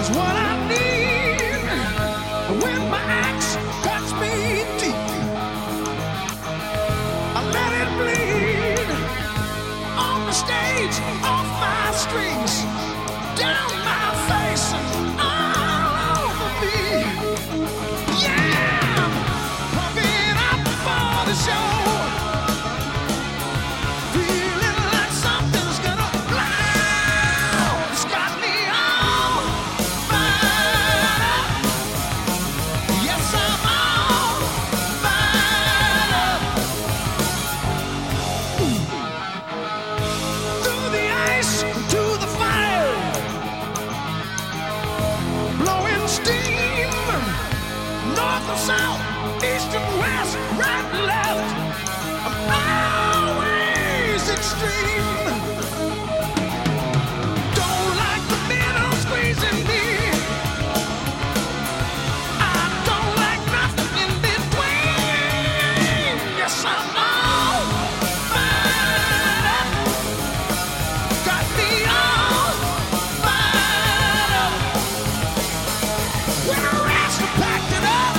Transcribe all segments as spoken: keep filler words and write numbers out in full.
what I need. When my axe cuts me deep, I let it bleed on the stage, off my strings, down my face, and all over me. Yeah, I'm pumping up for the show, feeling like something's gonna blow. It's got me all fired up. Yes, I'm all fired up. Through the ice, to the fire, blowing steam, north and south, east and west, right and left. I'm always extreme. Don't like the middle squeezing me. I don't like nothing in between. Yes, I'm all fired up. Got me all fired up. When the rest have packed it up,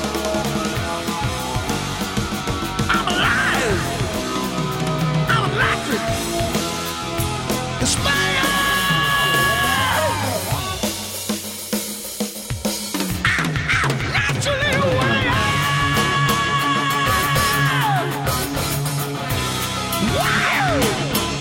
I'm alive. I'm electric. Inspired. I'm naturally wired. Wired.